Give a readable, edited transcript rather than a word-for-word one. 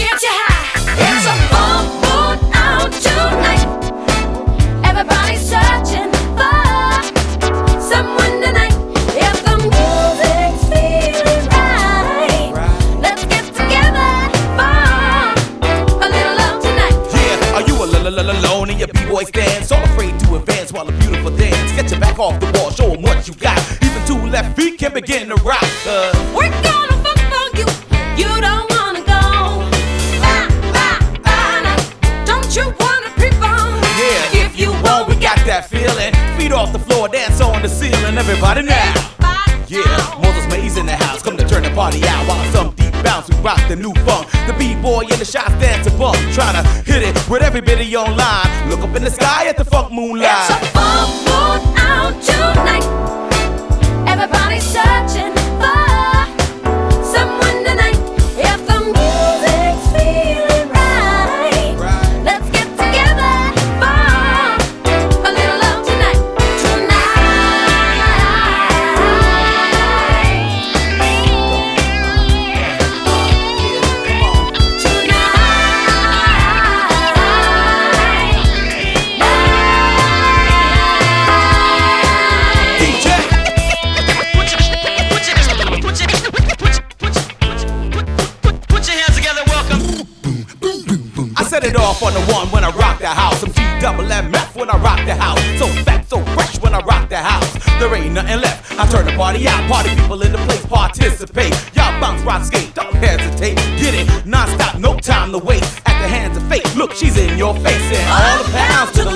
get you high. It's a full moon out tonight. Everybody's searching for someone tonight. If the music's feeling right, let's get together for a little love tonight. Yeah, are you alone in your b-boy stance? All afraid to advance while a beautiful dance. Get your back off the wall, show 'em what you got. Even two left feet can begin to rock. We're gonna fuck for you. You don't wanna go. Don't you wanna creep on? Yeah, if you want, we got that feeling. Feet off the floor, dance on the ceiling. Everybody now. Yeah, Moses Mays in the house, come to turn the party out. While some deep bounce who rock the new funk. The b-boy in the shots dance a bump. Trying to hit it with everybody online. Look up in the sky at the funk moonlight. It's a full moon out tonight. Everybody's searching for someone tonight. If the music's feeling right, let's get together for a little love tonight. Set it off on the one when I rock the house. I'm G-double-M-F when I rock the house. So fat, so fresh when I rock the house. There ain't nothing left. I turn the party out. Party people in the place participate. Y'all bounce, rock, skate, don't hesitate. Get it non-stop, no time to waste. At the hands of fate, look, she's in your face. And all the pounds to the